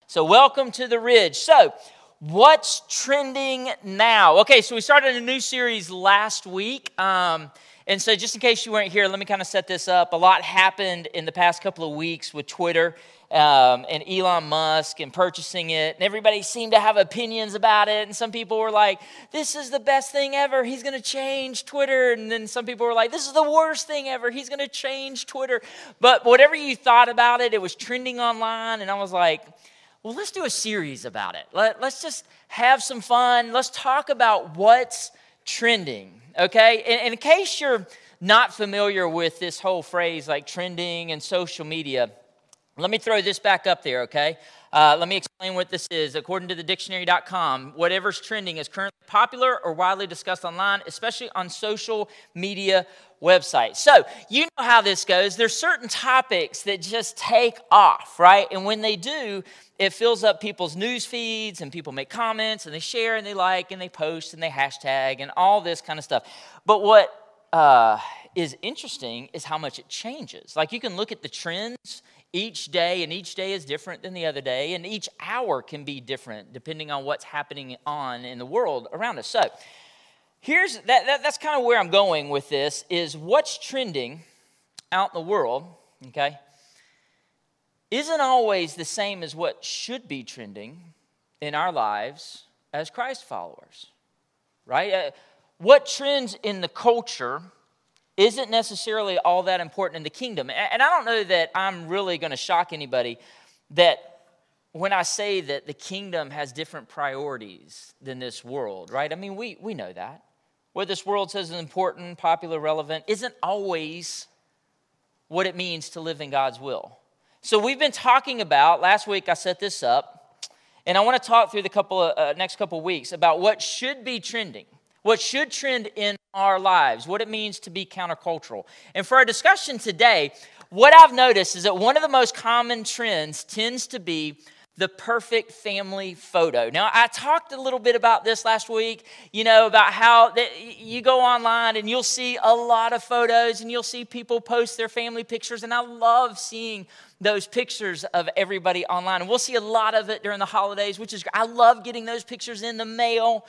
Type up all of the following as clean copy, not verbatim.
So welcome to the Ridge. So what's trending now? Okay, so we started a new series last week. And so just in case you weren't here, let me kind of set this up. A lot happened in the past couple of weeks with Twitter and Elon Musk and purchasing it. And everybody seemed to have opinions about it. And some people were like, this is the best thing ever. He's going to change Twitter. And then some people were like, this is the worst thing ever. He's going to change Twitter. But whatever you thought about it, it was trending online. And I was like, well, let's do a series about it. Let's just have some fun. Let's talk about what's trending, okay? And in case you're not familiar with this whole phrase like trending and social media, let me throw this back up there, okay? Let me explain what this is. According to the dictionary.com, whatever's trending is currently popular or widely discussed online, especially on social media websites. So you know how this goes. There's certain topics that just take off, right? And when they do, it fills up people's news feeds and people make comments and they share and they like and they post and they hashtag and all this kind of stuff. But what is interesting is how much it changes. Like you can look at the trends each day, and each day is different than the other day, and each hour can be different depending on what's happening on in the world around us. So that's kind of where I'm going with this, is what's trending out in the world, okay, isn't always the same as what should be trending in our lives as Christ followers, right? What trends in the culture isn't necessarily all that important in the kingdom. And I don't know that I'm really going to shock anybody that when I say that the kingdom has different priorities than this world, right? I mean, we know that. What this world says is important, popular, relevant, isn't always what it means to live in God's will. So we've been talking about, last week I set this up, and I want to talk through the next couple of weeks about what should be trending, what should trend in our lives, what it means to be countercultural. And for our discussion today, what I've noticed is that one of the most common trends tends to be the perfect family photo. Now, I talked a little bit about this last week, about how you go online and you'll see a lot of photos and you'll see people post their family pictures. And I love seeing those pictures of everybody online. And we'll see a lot of it during the holidays, which is, I love getting those pictures in the mail.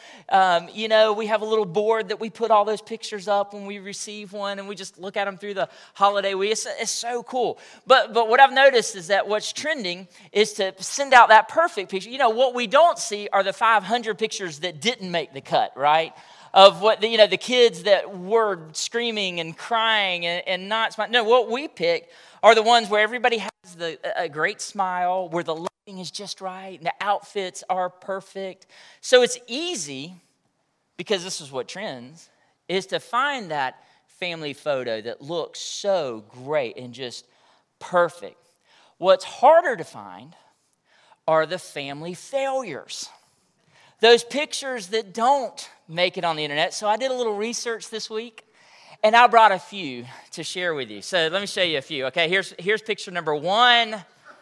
We have a little board that we put all those pictures up when we receive one, and we just look at them through the holiday week. It's so cool. But what I've noticed is that what's trending is to send out that perfect picture. What we don't see are the 500 pictures that didn't make the cut, right? Of what, the kids that were screaming and crying and not smiling. No, what we pick are the ones where everybody has a great smile, where the lighting is just right, and the outfits are perfect. So it's easy, because this is what trends, is to find that family photo that looks so great and just perfect. What's harder to find are the family failures. Those pictures that don't make it on the internet. So I did a little research this week, and I brought a few to share with you. So let me show you a few. Okay, here's picture number one.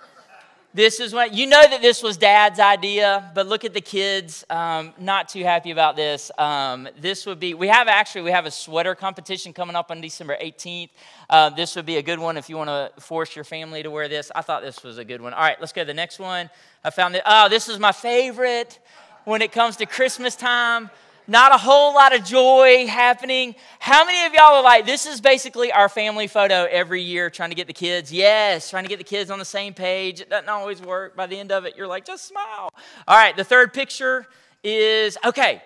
This is what, that this was Dad's idea, but look at the kids. Not too happy about this. This would be, we have a sweater competition coming up on December 18th. This would be a good one if you want to force your family to wear this. I thought this was a good one. All right, let's go to the next one. I found it. Oh, this is my favorite when it comes to Christmas time. Not a whole lot of joy happening. How many of y'all are like, this is basically our family photo every year, trying to get the kids? Yes, trying to get the kids on the same page. It doesn't always work. By the end of it, you're like, just smile. All right, the third picture is, okay.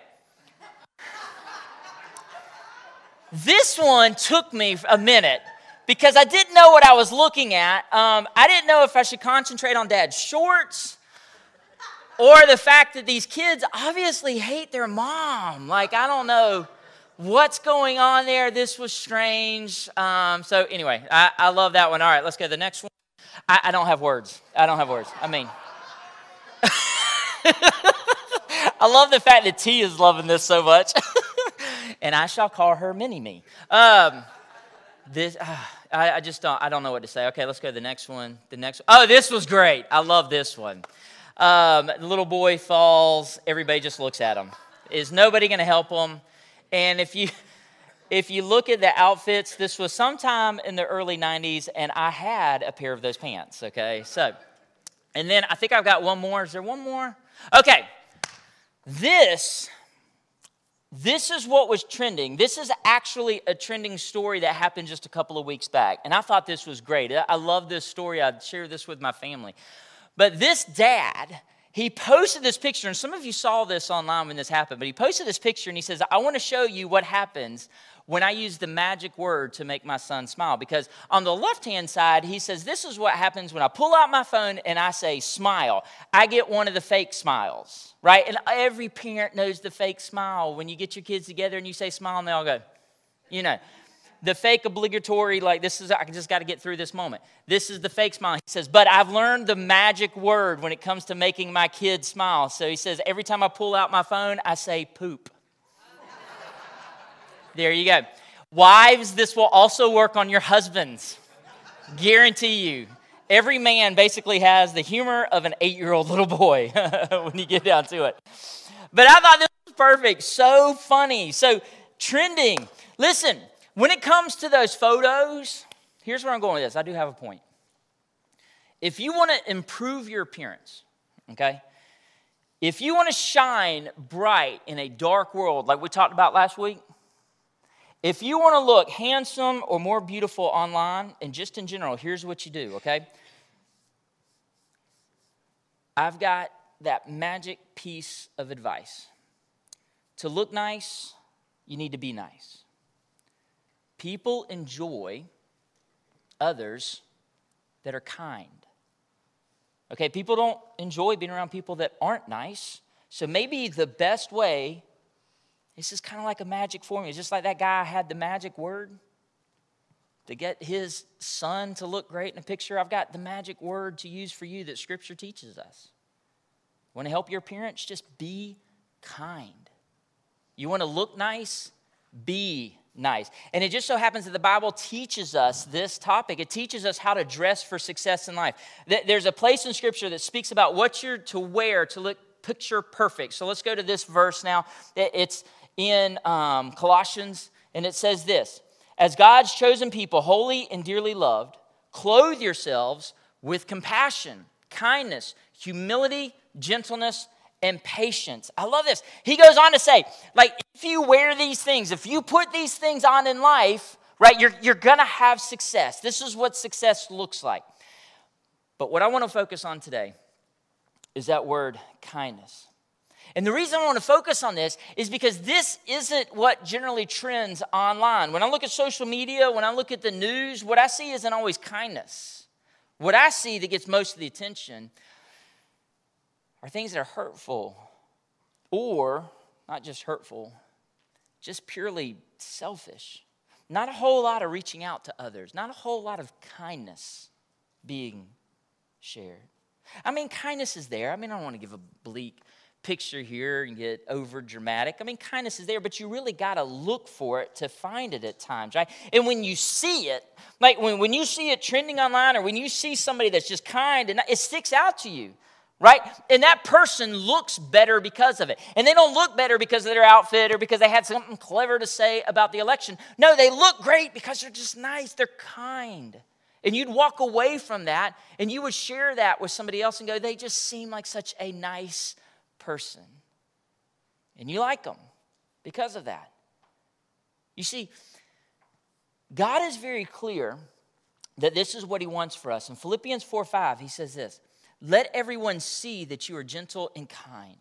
This one took me a minute because I didn't know what I was looking at. I didn't know if I should concentrate on Dad's shorts or the fact that these kids obviously hate their mom. Like, I don't know what's going on there. This was strange. So anyway, I love that one. All right, let's go to the next one. I don't have words. I mean, I love the fact that T is loving this so much. And I shall call her Mini-Me. I don't know what to say. Okay, let's go to the next one. Oh, this was great. I love this one. The little boy falls. Everybody just looks at him. Is nobody going to help him? And if you look at the outfits, this was sometime in the early 90s, and I had a pair of those pants, okay? So And then I think I've got one more. Is there one more? Okay. This is what was trending. This is actually a trending story that happened just a couple of weeks back. And I thought this was great. I love this story. I'd share this with my family. But this dad, he posted this picture, and some of you saw this online when this happened, but he posted this picture and he says, I want to show you what happens when I use the magic word to make my son smile. Because on the left-hand side, he says, this is what happens when I pull out my phone and I say smile. I get one of the fake smiles, right? And every parent knows the fake smile. When you get your kids together and you say smile, and they all go, you know. The fake obligatory, like this is, I just got to get through this moment. This is the fake smile. He says, but I've learned the magic word when it comes to making my kids smile. So he says, every time I pull out my phone, I say poop. There you go. Wives, this will also work on your husbands. Guarantee you. Every man basically has the humor of an 8-year-old little boy when you get down to it. But I thought this was perfect. So funny. So trending. Listen, when it comes to those photos, here's where I'm going with this. I do have a point. If you want to improve your appearance, okay? If you want to shine bright in a dark world like we talked about last week, if you want to look handsome or more beautiful online and just in general, here's what you do, okay? I've got that magic piece of advice. To look nice, you need to be nice. People enjoy others that are kind. Okay, people don't enjoy being around people that aren't nice. So maybe the best way, this is kind of like a magic formula. Just like that guy had the magic word to get his son to look great in a picture. I've got the magic word to use for you that Scripture teaches us. Want to help your parents? Just be kind. You want to look nice? Be nice. And it just so happens that the Bible teaches us this topic. It teaches us how to dress for success in life. There's a place in Scripture that speaks about what you're to wear to look picture perfect. So let's go to this verse now. It's in Colossians, and it says this: as God's chosen people, holy and dearly loved, clothe yourselves with compassion, kindness, humility, gentleness, and patience. I love this. He goes on to say, like, if you wear these things, if you put these things on in life, right, you're going to have success. This is what success looks like. But what I want to focus on today is that word kindness. And the reason I want to focus on this is because this isn't what generally trends online. When I look at social media, when I look at the news, what I see isn't always kindness. What I see that gets most of the attention are things that are hurtful, or not just hurtful, just purely selfish. Not a whole lot of reaching out to others, not a whole lot of kindness being shared. I mean, kindness is there. I mean, I don't want to give a bleak picture here and get over dramatic. I mean, kindness is there, but you really got to look for it to find it at times, right? And when you see it, like when you see it trending online, or when you see somebody that's just kind, and it sticks out to you, right? And that person looks better because of it. And they don't look better because of their outfit or because they had something clever to say about the election. No, they look great because they're just nice. They're kind. And you'd walk away from that and you would share that with somebody else and go, they just seem like such a nice person. And you like them because of that. You see, God is very clear that this is what he wants for us. In Philippians 4:5, he says this: let everyone see that you are gentle and kind.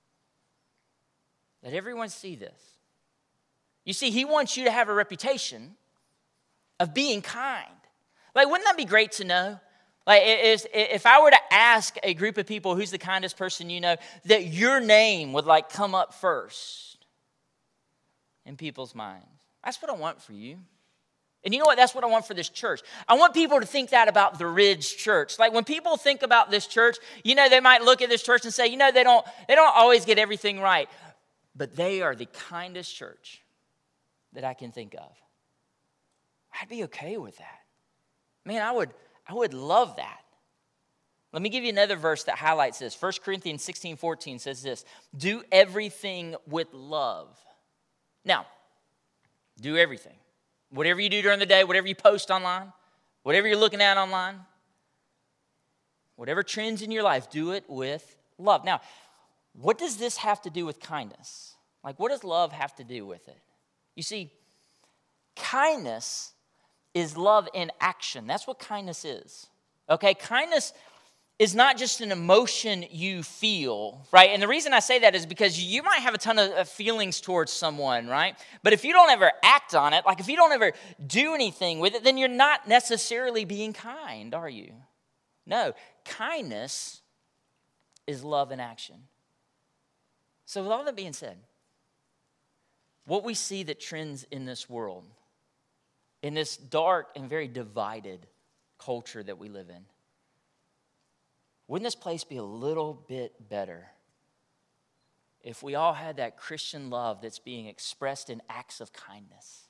Let everyone see this. You see, he wants you to have a reputation of being kind. Like, wouldn't that be great to know? Like, if I were to ask a group of people who's the kindest person you know, that your name would like come up first in people's minds. That's what I want for you. And you know what? That's what I want for this church. I want people to think that about the Ridge Church. Like, when people think about this church, you know, they might look at this church and say, you know, they don't always get everything right. But they are the kindest church that I can think of. I'd be okay with that. Man, I would love that. Let me give you another verse that highlights this. 1 Corinthians 16:14 says this: do everything with love. Now, do everything. Whatever you do during the day, whatever you post online, whatever you're looking at online, Whatever trends in your life, do it with love. Now, what does this have to do with kindness? Like, what does love have to do with it? You see, kindness is love in action. That's what kindness is. Okay, kindness is not just an emotion you feel, right? And the reason I say that is because you might have a ton of feelings towards someone, right? But if you don't ever act on it, like if you don't ever do anything with it, then you're not necessarily being kind, are you? No, kindness is love in action. So with all that being said, what we see that trends in this world, in this dark and very divided culture that we live in, wouldn't this place be a little bit better if we all had that Christian love that's being expressed in acts of kindness?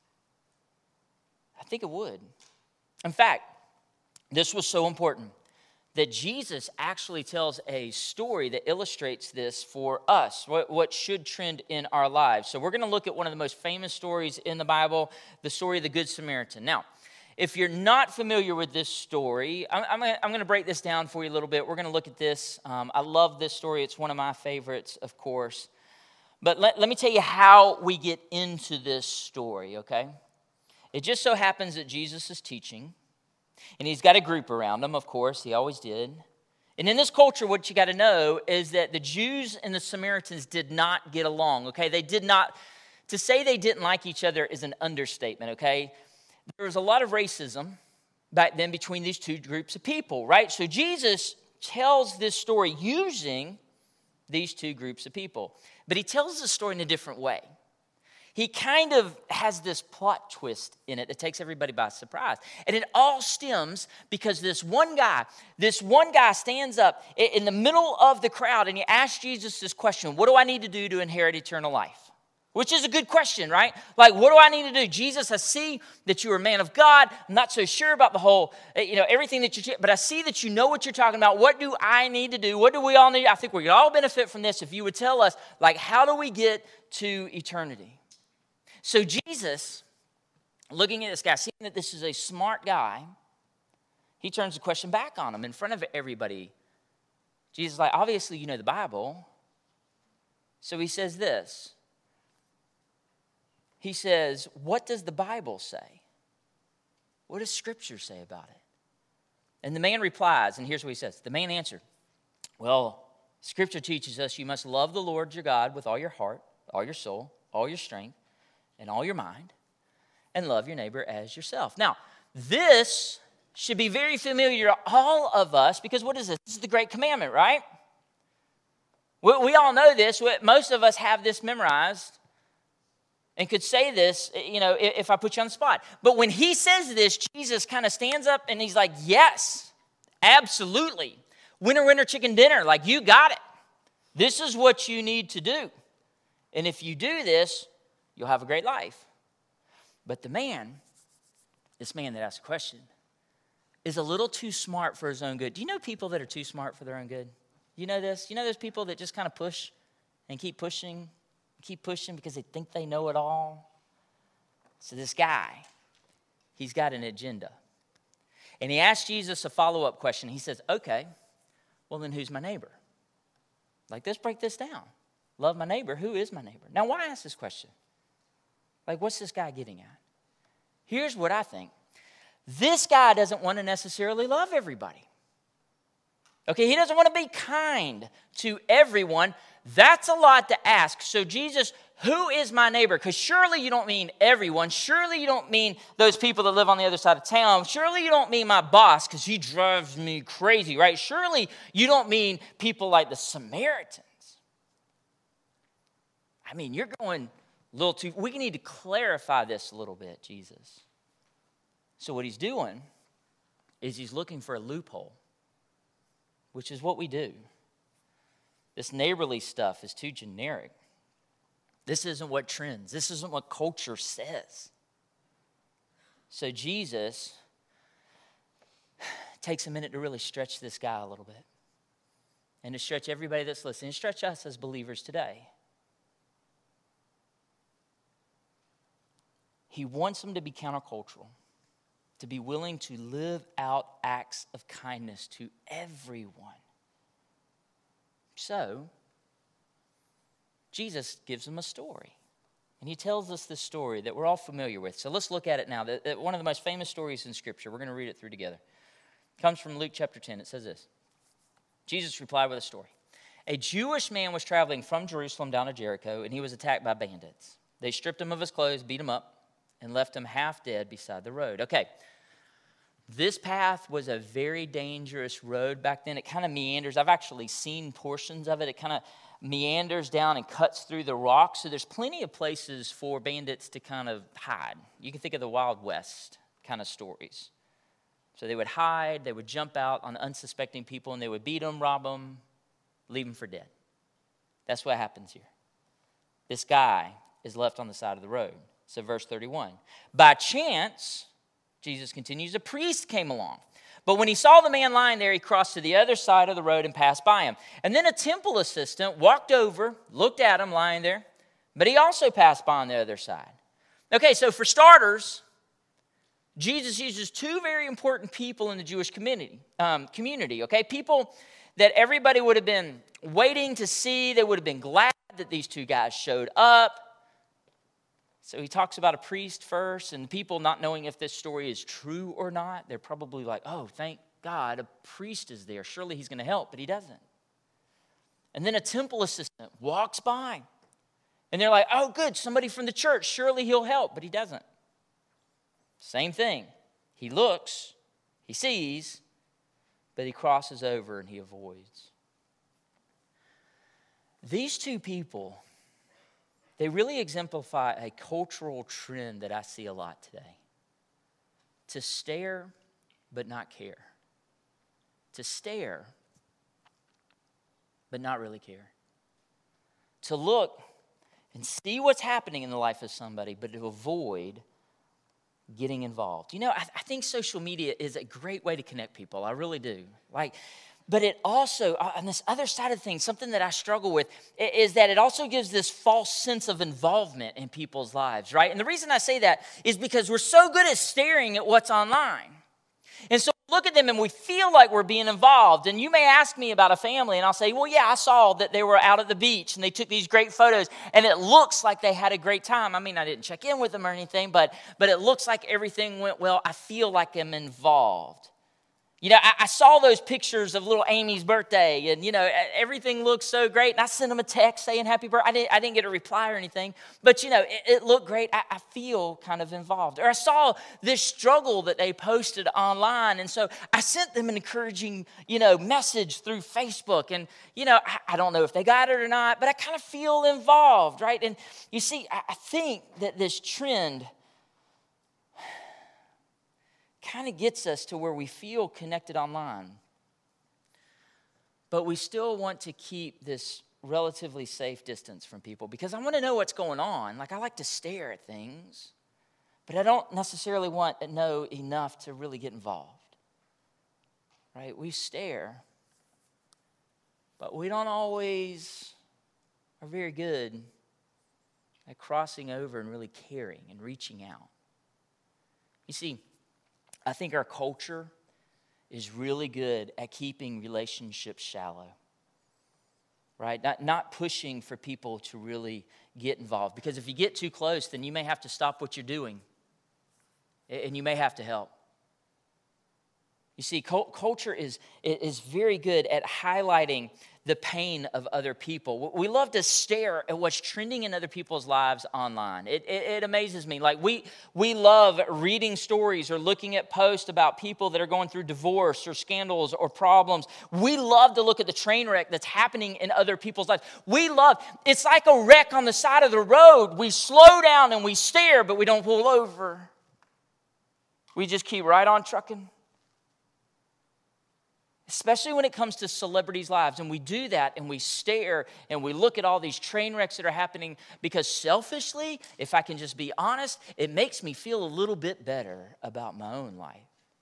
I think it would. In fact, this was so important that Jesus actually tells a story that illustrates this for us, what should trend in our lives. So we're going to look at one of the most famous stories in the Bible, the story of the Good Samaritan. Now, if you're not familiar with this story, I'm going to break this down for you a little bit. We're going to look at this. I love this story. It's one of my favorites, of course. But let me tell you how we get into this story, okay? It just so happens that Jesus is teaching, and he's got a group around him, of course. He always did. And in this culture, what you got to know is that the Jews and the Samaritans did not get along, okay? They did not. To say they didn't like each other is an understatement, okay? There was a lot of racism back then between these two groups of people, right? So Jesus tells this story using these two groups of people. But he tells the story in a different way. He kind of has this plot twist in it that takes everybody by surprise. And it all stems because this one guy stands up in the middle of the crowd and he asks Jesus this question: what do I need to do to inherit eternal life? Which is a good question, right? Like, what do I need to do? Jesus, I see that you're a man of God. I'm not so sure about the whole, everything that you, but I see that you know what you're talking about. What do I need to do? What do we all need? I think we could all benefit from this if you would tell us, like, how do we get to eternity? So Jesus, looking at this guy, seeing that this is a smart guy, he turns the question back on him in front of everybody. Jesus is like, obviously you know the Bible. So he says this. He says, what does the Bible say? What does Scripture say about it? And the man replies, and here's what he says. The man answered, well, Scripture teaches us you must love the Lord your God with all your heart, all your soul, all your strength, and all your mind, and love your neighbor as yourself. Now, this should be very familiar to all of us because what is this? This is the great commandment, right? We all know this. Most of us have this memorized and could say this, if I put you on the spot. But when he says this, Jesus kind of stands up and he's like, yes, absolutely. Winner, winner, chicken dinner. Like, you got it. This is what you need to do. And if you do this, you'll have a great life. But this man that asked a question, is a little too smart for his own good. Do you know people that are too smart for their own good? You know this? You know those people that just kind of push and keep pushing because they think they know it all? So this guy, he's got an agenda. And he asked Jesus a follow-up question. He says, okay, well then who's my neighbor? Like, let's break this down. Love my neighbor. Who is my neighbor? Now, why ask this question? Like, what's this guy getting at? Here's what I think. This guy doesn't want to necessarily love everybody. Okay, he doesn't want to be kind to everyone. That's a lot to ask. So Jesus, who is my neighbor? Because surely you don't mean everyone. Surely you don't mean those people that live on the other side of town. Surely you don't mean my boss because he drives me crazy, right? Surely you don't mean people like the Samaritans. I mean, you're going a little too, we need to clarify this a little bit, Jesus. So what he's doing is he's looking for a loophole, which is what we do. This neighborly stuff is too generic. This isn't what trends. This isn't what culture says. So Jesus takes a minute to really stretch this guy a little bit and to stretch everybody that's listening, and stretch us as believers today. He wants them to be countercultural, to be willing to live out acts of kindness to everyone. So, Jesus gives them a story. And he tells us this story that we're all familiar with. So let's look at it now. One of the most famous stories in Scripture. We're going to read it through together. It comes from Luke chapter 10. It says this. Jesus replied with a story. A Jewish man was traveling from Jerusalem down to Jericho, and he was attacked by bandits. They stripped him of his clothes, beat him up, and left him half dead beside the road. Okay, this path was a very dangerous road back then. It kind of meanders. I've actually seen portions of it. It kind of meanders down and cuts through the rocks. So there's plenty of places for bandits to kind of hide. You can think of the Wild West kind of stories. So they would hide, they would jump out on unsuspecting people, and they would beat them, rob them, leave them for dead. That's what happens here. This guy is left on the side of the road. So verse 31. By chance, Jesus continues, a priest came along. But when he saw the man lying there, he crossed to the other side of the road and passed by him. And then a temple assistant walked over, looked at him lying there, but he also passed by on the other side. Okay, so for starters, Jesus uses two very important people in the Jewish community, okay? People that everybody would have been waiting to see. They would have been glad that these two guys showed up. So he talks about a priest first, and people not knowing if this story is true or not, they're probably like, oh, thank God, a priest is there. Surely he's going to help, but he doesn't. And then a temple assistant walks by, and they're like, oh, good, somebody from the church. Surely he'll help, but he doesn't. Same thing. He looks, he sees, but he crosses over and he avoids. These two people, they really exemplify a cultural trend that I see a lot today. To stare, but not care. To stare, but not really care. To look and see what's happening in the life of somebody, but to avoid getting involved. You know, I think social media is a great way to connect people. I really do. But it also, on this other side of things, something that I struggle with is that it also gives this false sense of involvement in people's lives, right? And the reason I say that is because we're so good at staring at what's online. And so we look at them and we feel like we're being involved. And you may ask me about a family and I'll say, well, yeah, I saw that they were out at the beach and they took these great photos and it looks like they had a great time. I mean, I didn't check in with them or anything, but it looks like everything went well. I feel like I'm involved. You know, I saw those pictures of little Amy's birthday and, you know, everything looked so great. And I sent them a text saying happy birthday. I didn't get a reply or anything, but, you know, it looked great. I feel kind of involved. Or I saw this struggle that they posted online. And so I sent them an encouraging, you know, message through Facebook. And, you know, I don't know if they got it or not, but I kind of feel involved, right? And you see, I think that this trend kind of gets us to where we feel connected online. But we still want to keep this relatively safe distance from people because I want to know what's going on. Like, I like to stare at things, but I don't necessarily want to know enough to really get involved. Right? We stare, but we don't always are very good at crossing over and really caring and reaching out. You see, I think our culture is really good at keeping relationships shallow, right? Not pushing for people to really get involved. Because if you get too close, then you may have to stop what you're doing, and you may have to help. You see, culture is very good at highlighting the pain of other people. We love to stare at what's trending in other people's lives online. It amazes me. Like we love reading stories or looking at posts about people that are going through divorce or scandals or problems. We love to look at the train wreck that's happening in other people's lives. It's like a wreck on the side of the road. We slow down and we stare, but we don't pull over. We just keep right on trucking. Especially when it comes to celebrities' lives. And we do that and we stare and we look at all these train wrecks that are happening because selfishly, if I can just be honest, it makes me feel a little bit better about my own life.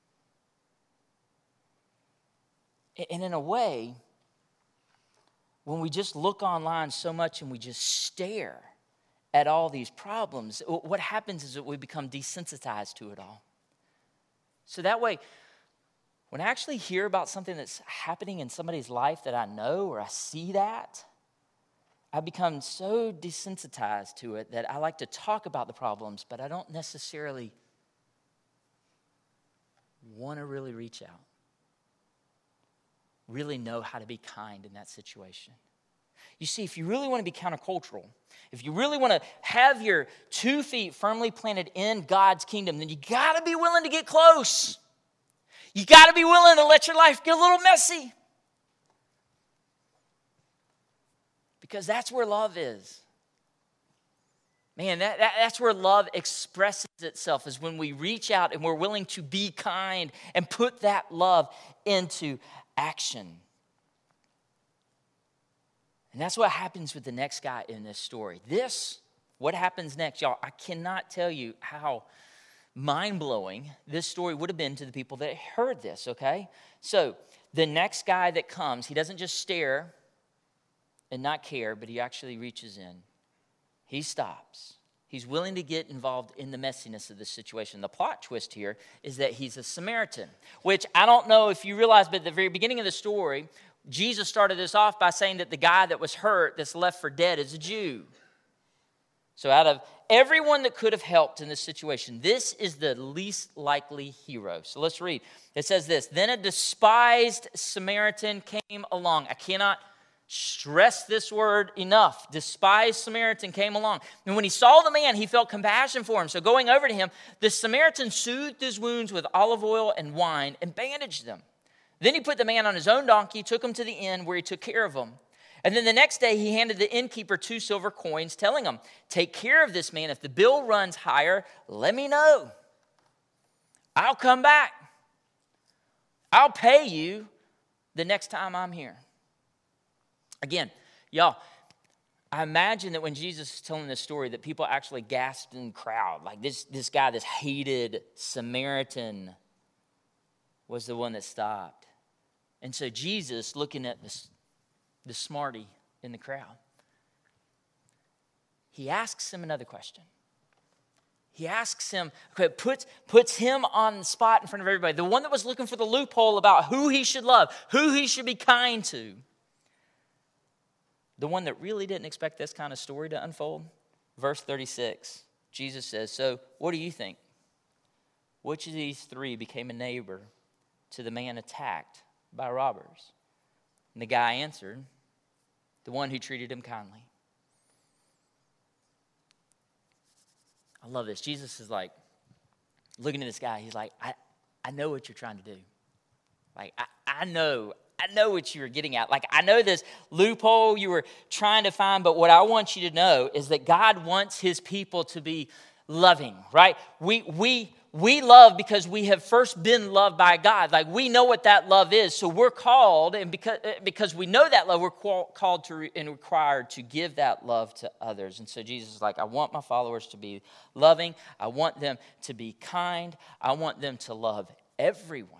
And in a way, when we just look online so much and we just stare at all these problems, what happens is that we become desensitized to it all. So that way, when I actually hear about something that's happening in somebody's life that I know or I see that, I become so desensitized to it that I like to talk about the problems, but I don't necessarily want to really reach out, really know how to be kind in that situation. You see, if you really want to be countercultural, if you really want to have your 2 feet firmly planted in God's kingdom, then you got to be willing to get close. You got to be willing to let your life get a little messy. Because that's where love is. Man, that's where love expresses itself, is when we reach out and we're willing to be kind and put that love into action. And that's what happens with the next guy in this story. What happens next, y'all, I cannot tell you how mind-blowing this story would have been to the people that heard this, okay? So the next guy that comes, he doesn't just stare and not care, but he actually reaches in. He stops. He's willing to get involved in the messiness of this situation. The plot twist here is that he's a Samaritan, which I don't know if you realize, but at the very beginning of the story, Jesus started this off by saying that the guy that was hurt, that's left for dead, is a Jew. So out of everyone that could have helped in this situation, this is the least likely hero. So let's read. It says this: Then a despised Samaritan came along. I cannot stress this word enough. Despised Samaritan came along. And when he saw the man, he felt compassion for him. So going over to him, the Samaritan soothed his wounds with olive oil and wine and bandaged them. Then he put the man on his own donkey, took him to the inn where he took care of him. And then the next day he handed the innkeeper 2 silver coins, telling him, "Take care of this man. If the bill runs higher, let me know. I'll come back. I'll pay you the next time I'm here." Again, y'all, I imagine that when Jesus is telling this story that people actually gasped in the crowd. Like this guy, this hated Samaritan, was the one that stopped. And so Jesus, looking at the smarty in the crowd, he asks him another question. He asks him, okay, puts him on the spot in front of everybody, the one that was looking for the loophole about who he should love, who he should be kind to. The one that really didn't expect this kind of story to unfold. Verse 36, Jesus says, "So what do you think? Which of these 3 became a neighbor to the man attacked by robbers?" And the guy answered, "The one who treated him kindly." I love this. Jesus is like, looking at this guy, he's like, I know what you're trying to do. Like, I know what you were getting at. Like, I know this loophole you were trying to find, but what I want you to know is that God wants his people to be loving, right? We love because we have first been loved by God. Like, we know what that love is. So we're called, and because we know that love, we're called to and required to give that love to others. And so Jesus is like, I want my followers to be loving. I want them to be kind. I want them to love everyone,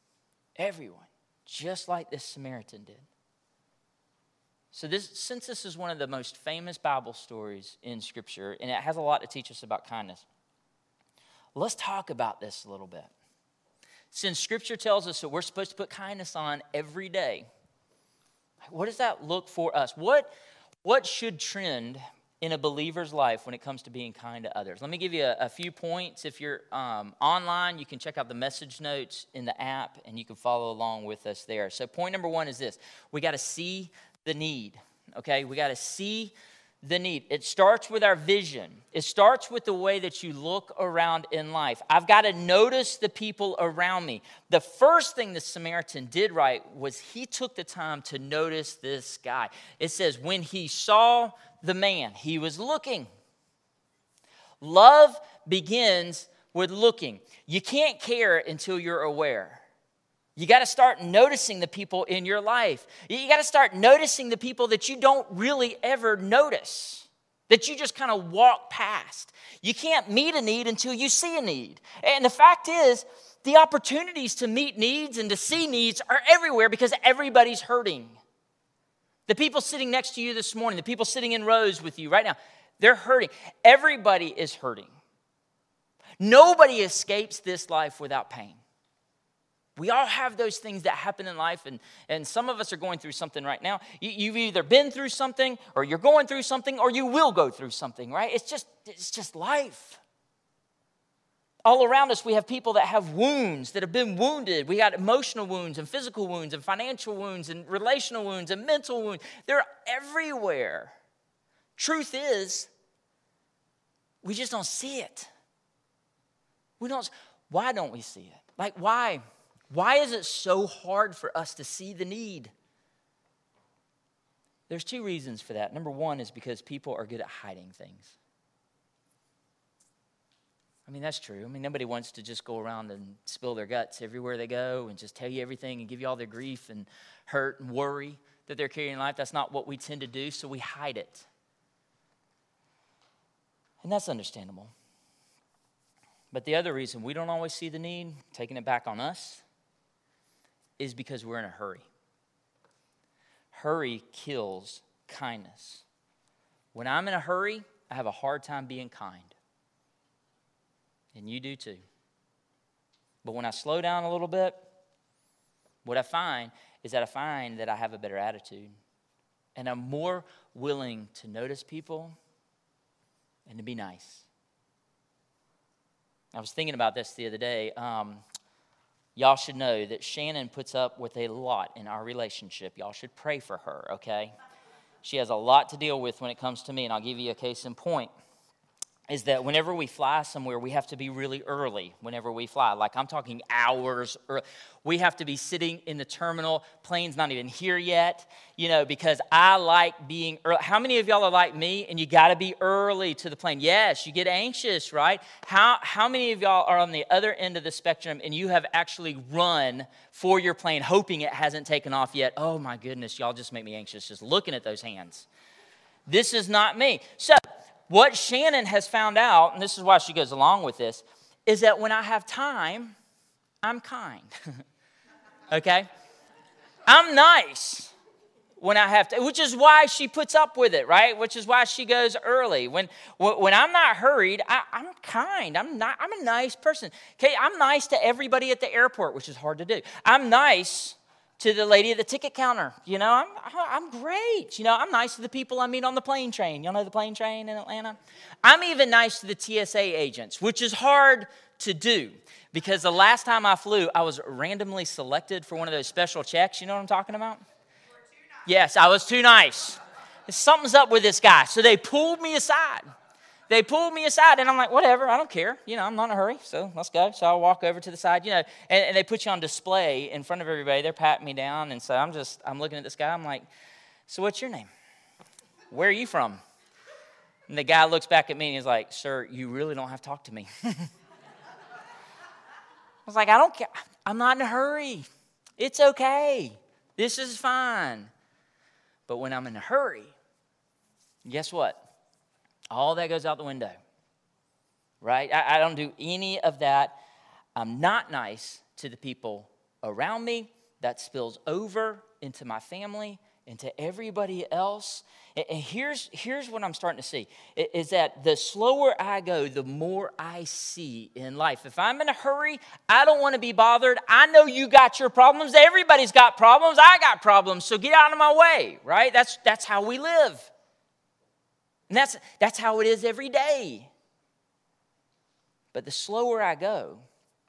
just like this Samaritan did. So since this is one of the most famous Bible stories in Scripture, and it has a lot to teach us about kindness, let's talk about this a little bit. Since Scripture tells us that we're supposed to put kindness on every day, what does that look for us? What should trend in a believer's life when it comes to being kind to others? Let me give you a few points. If you're online, you can check out the message notes in the app, and you can follow along with us there. So point number 1 is this. We got to see the need, okay? We got to see the need. It starts with our vision. It starts with the way that you look around in life. I've got to notice the people around me. The first thing the Samaritan did right was he took the time to notice this guy. It says, when he saw the man, he was looking. Love begins with looking. You can't care until you're aware. You got to start noticing the people in your life. You got to start noticing the people that you don't really ever notice, that you just kind of walk past. You can't meet a need until you see a need. And the fact is, the opportunities to meet needs and to see needs are everywhere because everybody's hurting. The people sitting next to you this morning, the people sitting in rows with you right now, they're hurting. Everybody is hurting. Nobody escapes this life without pain. We all have those things that happen in life, and some of us are going through something right now. You've either been through something, or you're going through something, or you will go through something, right? It's just life. All around us, we have people that have wounds, that have been wounded. We got emotional wounds and physical wounds and financial wounds and relational wounds and mental wounds. They're everywhere. Truth is, we just don't see it. Why don't we see it? Like, why? Why is it so hard for us to see the need? There's two reasons for that. Number one is because people are good at hiding things. I mean, that's true. I mean, nobody wants to just go around and spill their guts everywhere they go and just tell you everything and give you all their grief and hurt and worry that they're carrying in life. That's not what we tend to do, so we hide it. And that's understandable. But the other reason we don't always see the need, taking it back on us, is because we're in a hurry. Hurry kills kindness. When I'm in a hurry, I have a hard time being kind. And you do too. But when I slow down a little bit, what I find is that I have a better attitude. And I'm more willing to notice people and to be nice. I was thinking about this the other day. Y'all should know that Shannon puts up with a lot in our relationship. Y'all should pray for her, okay? She has a lot to deal with when it comes to me, and I'll give you a case in point. Is that whenever we fly somewhere, we have to be really early whenever we fly. Like, I'm talking hours early. We have to be sitting in the terminal. Plane's not even here yet, because I like being early. How many of y'all are like me and you got to be early to the plane? Yes, you get anxious, right? How many of y'all are on the other end of the spectrum and you have actually run for your plane hoping it hasn't taken off yet? Oh, my goodness, y'all just make me anxious just looking at those hands. This is not me. So, what Shannon has found out, and this is why she goes along with this, is that when I have time, I'm kind. Okay? I'm nice when I have to, which is why she puts up with it, right? Which is why she goes early. When I'm not hurried, I'm kind. I'm a nice person. Okay, I'm nice to everybody at the airport, which is hard to do. I'm nice to the lady at the ticket counter. I'm great. I'm nice to the people I meet on the plane train. Y'all know the plane train in Atlanta? I'm even nice to the TSA agents, which is hard to do because the last time I flew, I was randomly selected for one of those special checks. You know what I'm talking about? Yes, I was too nice. Something's up with this guy. So they pulled me aside. And I'm like, whatever, I don't care. I'm not in a hurry, so let's go. So I'll walk over to the side, and they put you on display in front of everybody. They're patting me down, and so I'm looking at this guy. I'm like, so what's your name? Where are you from? And the guy looks back at me, and he's like, sir, you really don't have to talk to me. I was like, I don't care. I'm not in a hurry. It's okay. This is fine. But when I'm in a hurry, guess what? All that goes out the window, right? I don't do any of that. I'm not nice to the people around me. That spills over into my family, into everybody else. And here's what I'm starting to see, is that the slower I go, the more I see in life. If I'm in a hurry, I don't want to be bothered. I know you got your problems. Everybody's got problems. I got problems. So get out of my way, right? That's how we live. And that's how it is every day. But the slower I go,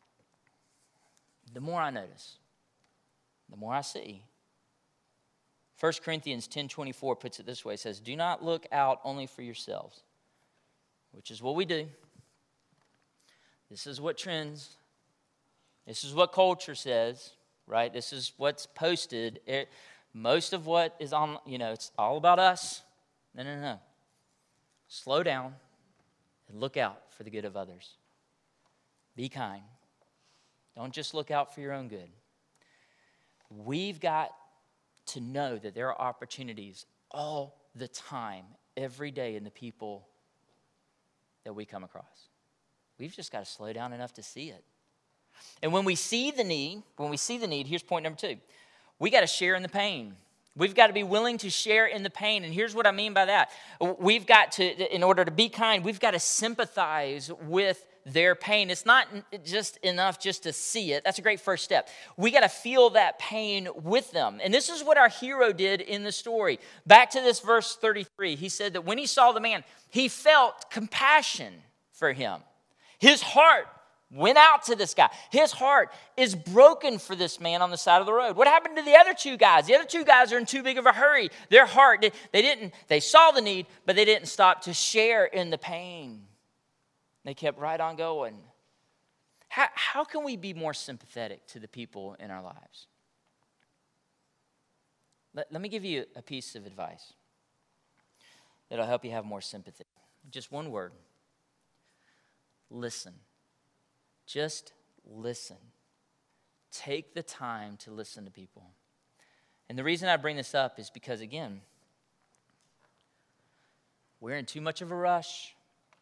the more I notice, the more I see. 1 Corinthians 10:24 puts it this way. It says, do not look out only for yourselves, which is what we do. This is what trends. This is what culture says, right? This is what's posted. Most of what is on, it's all about us. No. Slow down and look out for the good of others. Be kind. Don't just look out for your own good. We've got to know that there are opportunities all the time, every day in the people that we come across. We've just got to slow down enough to see it. And when we see the need, here's point number 2. We got to share in the pain. We've got to be willing to share in the pain. And here's what I mean by that. We've got to, in order to be kind, we've got to sympathize with their pain. It's not just enough just to see it. That's a great first step. We got to feel that pain with them. And this is what our hero did in the story. Back to this verse 33. He said that when he saw the man, he felt compassion for him. His heart went out to this guy. His heart is broken for this man on the side of the road. What happened to the other two guys? The other two guys are in too big of a hurry. Their heart, they saw the need, but they didn't stop to share in the pain. They kept right on going. How can we be more sympathetic to the people in our lives? Let me give you a piece of advice that'll help you have more sympathy. Just one word. Listen. Just listen. Take the time to listen to people. And the reason I bring this up is because, again, we're in too much of a rush.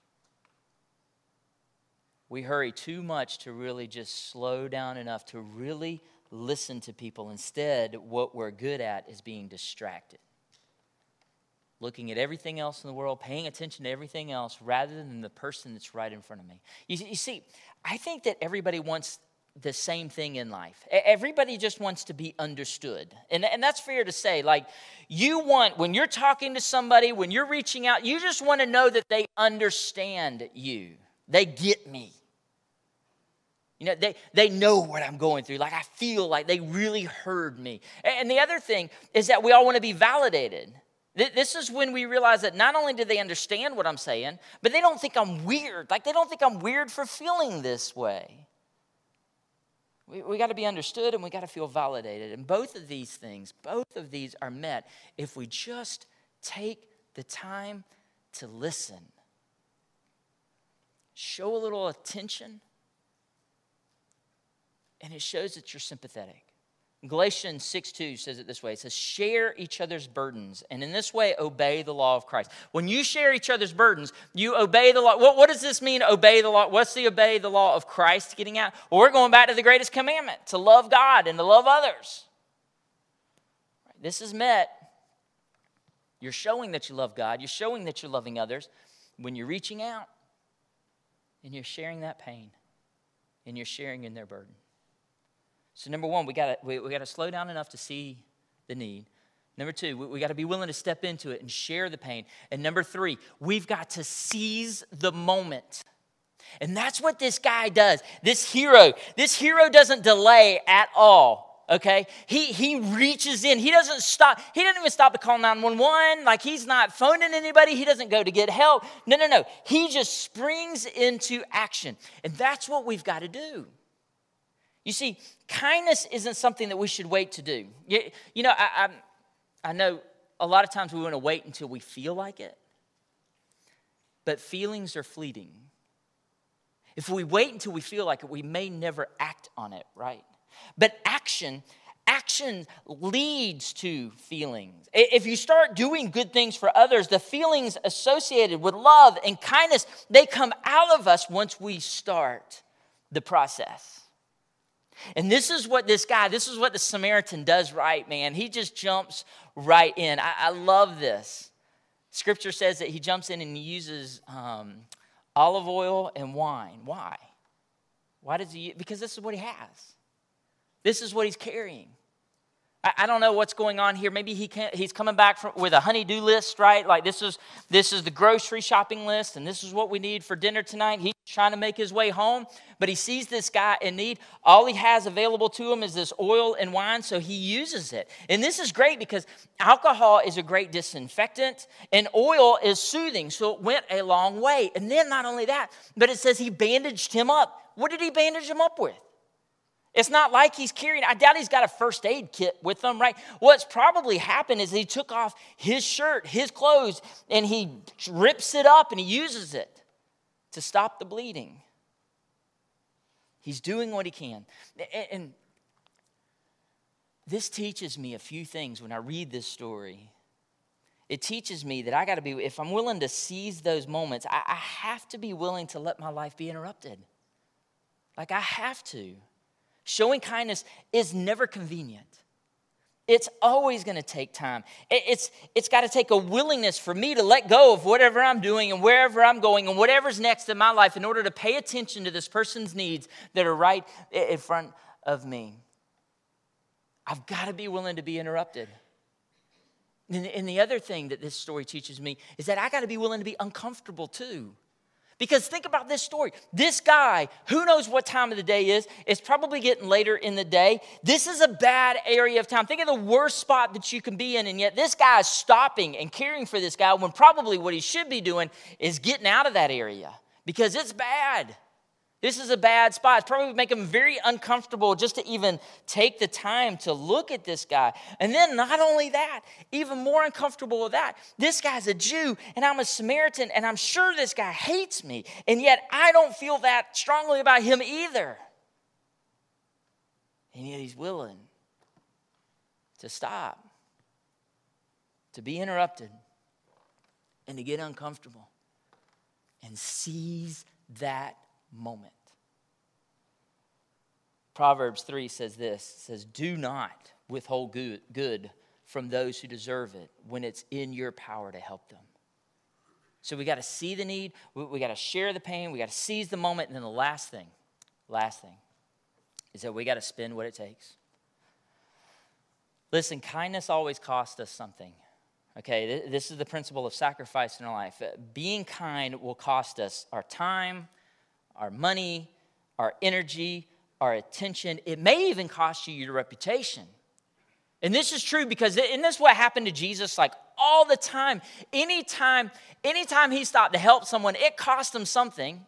We hurry too much to really just slow down enough to really listen to people. Instead, what we're good at is being distracted. Looking at everything else in the world, paying attention to everything else rather than the person that's right in front of me. You see, I think that everybody wants the same thing in life. Everybody just wants to be understood. And that's fair to say. Like, you want, when you're talking to somebody, when you're reaching out, you just want to know that they understand you. They get me. You know, they know what I'm going through. Like, I feel like they really heard me. And the other thing is that we all want to be validated. This is when we realize that not only do they understand what I'm saying, but they don't think I'm weird. Like, they don't think I'm weird for feeling this way. We got to be understood and we got to feel validated. And both of these are met if we just take the time to listen. Show a little attention, and it shows that you're sympathetic. Galatians 6:2 says it this way. It says, share each other's burdens, and in this way, obey the law of Christ. When you share each other's burdens, you obey the law. What does this mean, obey the law? What's the obey the law of Christ getting at? Well, we're going back to the greatest commandment, to love God and to love others. This is met. You're showing that you love God. You're showing that you're loving others when you're reaching out and you're sharing that pain and you're sharing in their burden. So number one, we got to slow down enough to see the need. Number two, we got to be willing to step into it and share the pain. And number three, we've got to seize the moment. And that's what this guy does. This hero doesn't delay at all, okay? He reaches in. He doesn't stop. He doesn't even stop to call 911. Like, he's not phoning anybody. He doesn't go to get help. No. He just springs into action. And that's what we've got to do. You see, kindness isn't something that we should wait to do. You know, I know a lot of times we want to wait until we feel like it. But feelings are fleeting. If we wait until we feel like it, we may never act on it, right? But action leads to feelings. If you start doing good things for others, the feelings associated with love and kindness, they come out of us once we start the process. And this is what the Samaritan does right, man. He just jumps right in. I love this. Scripture says that he jumps in and he uses olive oil and wine. Why? Why does he? Because this is what he has. This is what he's carrying. I don't know what's going on here. Maybe he's coming back with a honey-do list, right? Like, this is the grocery shopping list, and this is what we need for dinner tonight. He's trying to make his way home, but he sees this guy in need. All he has available to him is this oil and wine, so he uses it. And this is great because alcohol is a great disinfectant, and oil is soothing, so it went a long way. And then not only that, but it says he bandaged him up. What did he bandage him up with? It's not like he's carrying, I doubt he's got a first aid kit with him, right? What's probably happened is he took off his shirt, his clothes, and he rips it up and he uses it to stop the bleeding. He's doing what he can. And this teaches me a few things when I read this story. It teaches me that I got to be, if I'm willing to seize those moments, I have to be willing to let my life be interrupted. Like, I have to. Showing kindness is never convenient. It's always going to take time. It's got to take a willingness for me to let go of whatever I'm doing and wherever I'm going and whatever's next in my life in order to pay attention to this person's needs that are right in front of me. I've got to be willing to be interrupted. And the other thing that this story teaches me is that I got to be willing to be uncomfortable too. Because think about this story. This guy, who knows what time of the day is, it's probably getting later in the day. This is a bad area of town. Think of the worst spot that you can be in, and yet this guy is stopping and caring for this guy when probably what he should be doing is getting out of that area because it's bad. This is a bad spot. It's probably make him very uncomfortable just to even take the time to look at this guy. And then not only that, even more uncomfortable with that, this guy's a Jew and I'm a Samaritan and I'm sure this guy hates me. And yet I don't feel that strongly about him either. And yet he's willing to stop, to be interrupted, and to get uncomfortable and seize that moment. Proverbs 3 says this, it says, do not withhold good from those who deserve it when it's in your power to help them. So we got to see the need, we got to share the pain, we got to seize the moment, and then the last thing is that we got to spend what it takes. Listen, kindness always costs us something. Okay, this is the principle of sacrifice in our life. Being kind will cost us our time, our money, our energy, our attention. It may even cost you your reputation. And this is true because isn't this what happened to Jesus like all the time? Anytime he stopped to help someone, it cost him something.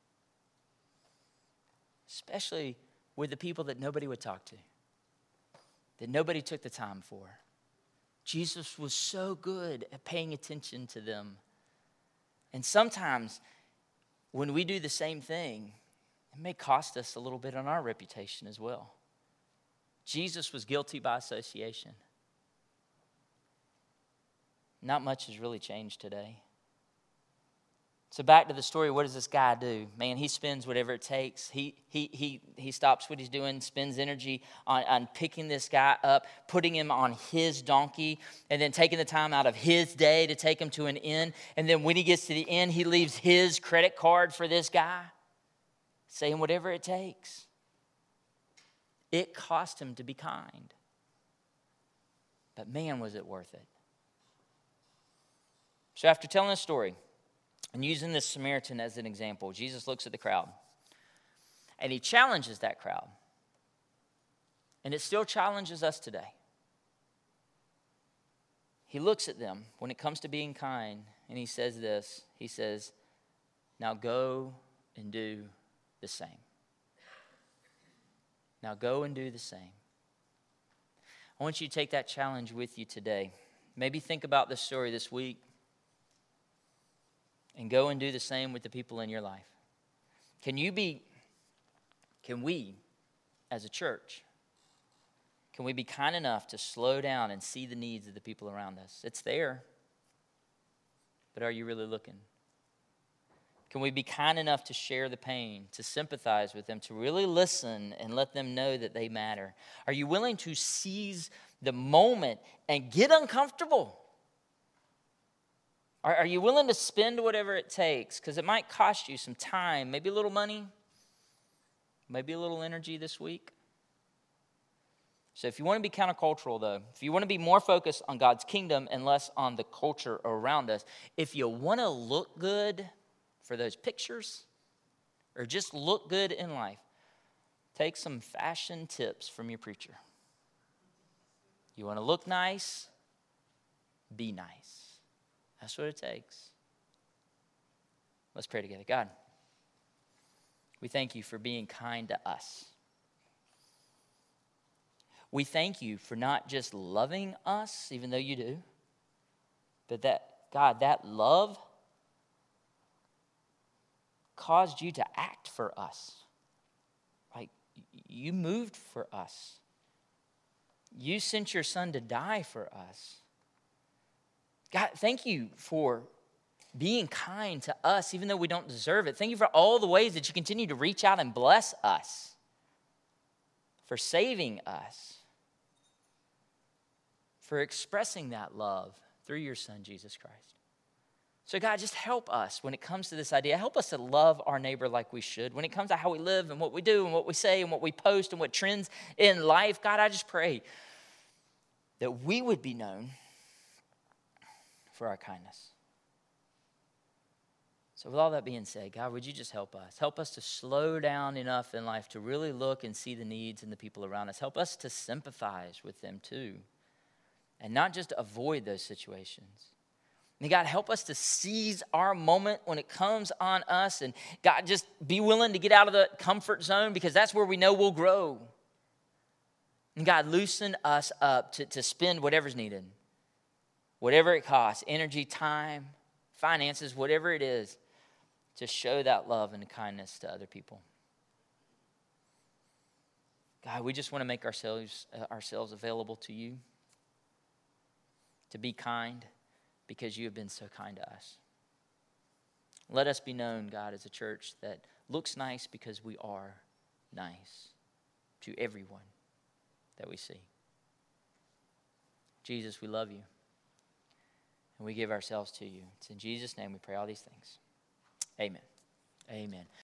Especially with the people that nobody would talk to, that nobody took the time for. Jesus was so good at paying attention to them. And sometimes when we do the same thing, it may cost us a little bit on our reputation as well. Jesus was guilty by association. Not much has really changed today. So back to the story, what does this guy do? Man, he spends whatever it takes. He stops what he's doing, spends energy on picking this guy up, putting him on his donkey, and then taking the time out of his day to take him to an inn. And then when he gets to the inn, he leaves his credit card for this guy, saying whatever it takes. It cost him to be kind. But man, was it worth it. So after telling this story, and using this Samaritan as an example, Jesus looks at the crowd and he challenges that crowd. And it still challenges us today. He looks at them when it comes to being kind and he says this. He says, now go and do the same. Now go and do the same. I want you to take that challenge with you today. Maybe think about this story this week. And go and do the same with the people in your life. Can we, as a church, can we be kind enough to slow down and see the needs of the people around us? It's there, but are you really looking? Can we be kind enough to share the pain, to sympathize with them, to really listen and let them know that they matter? Are you willing to seize the moment and get uncomfortable? Are you willing to spend whatever it takes? Because it might cost you some time, maybe a little money, maybe a little energy this week. So if you want to be countercultural, though, if you want to be more focused on God's kingdom and less on the culture around us, if you want to look good for those pictures or just look good in life, take some fashion tips from your preacher. You want to look nice? Be nice. That's what it takes. Let's pray together. God, we thank you for being kind to us. We thank you for not just loving us, even though you do, but that, God, that love caused you to act for us. Like, you moved for us. You sent your son to die for us. God, thank you for being kind to us, even though we don't deserve it. Thank you for all the ways that you continue to reach out and bless us, for saving us. for expressing that love through your Son, Jesus Christ. So God, just help us when it comes to this idea. Help us to love our neighbor like we should. When it comes to how we live and what we do and what we say and what we post and what trends in life, God, I just pray that we would be known for our kindness. So with all that being said, God, would you just help us? Help us to slow down enough in life to really look and see the needs in the people around us. Help us to sympathize with them too, and not just avoid those situations. And God, help us to seize our moment when it comes on us. And God, just be willing to get out of the comfort zone, because that's where we know we'll grow. And God, loosen us up to spend whatever's needed, whatever it costs, energy, time, finances, whatever it is, to show that love and kindness to other people. God, we just want to make ourselves available to you, to be kind, because you have been so kind to us. Let us be known, God, as a church that looks nice because we are nice to everyone that we see. Jesus, we love you, and we give ourselves to you. It's in Jesus' name we pray all these things. Amen. Amen.